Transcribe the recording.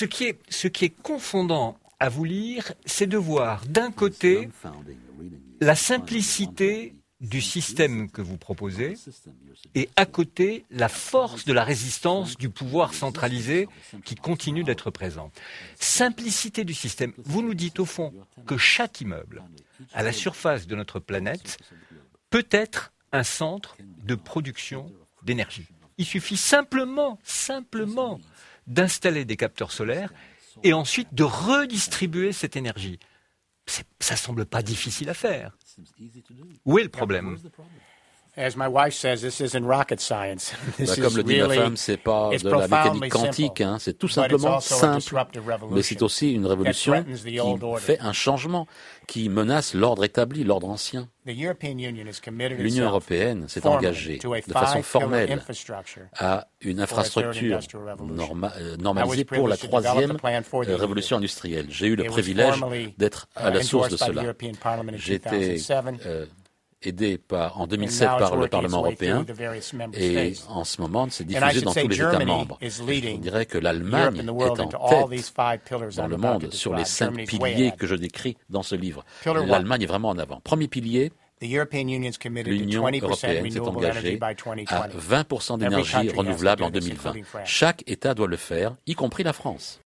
ce qui est confondant à vous lire, c'est de voir d'un côté la simplicité du système que vous proposez et à côté la force de la résistance du pouvoir centralisé qui continue d'être présent. Simplicité du système. Vous nous dites au fond que chaque immeuble à la surface de notre planète peut être un centre de production d'énergie. Il suffit simplement d'installer des capteurs solaires et ensuite de redistribuer cette énergie. Ça semble pas difficile à faire. Où est le problème? As my wife says, this isn't rocket science. Comme le dit ma femme, c'est pas de la mécanique quantique, c'est tout simplement simple, mais c'est aussi une révolution qui fait un changement, qui menace l'ordre établi, l'ordre ancien. L'Union européenne s'est engagée de façon formelle à une infrastructure normalisée pour la troisième révolution industrielle. J'ai eu le privilège d'être à la source de cela. J'ai été aidé en 2007 par le Parlement européen et en ce moment c'est diffusé dans tous les États membres. Je dirais que l'Allemagne est en tête dans le monde sur les 5 piliers que je décris dans ce livre. L'Allemagne est vraiment en avant. Premier pilier, l'Union européenne s'est engagée à 20% d'énergie renouvelable en 2020. Chaque État doit le faire, y compris la France.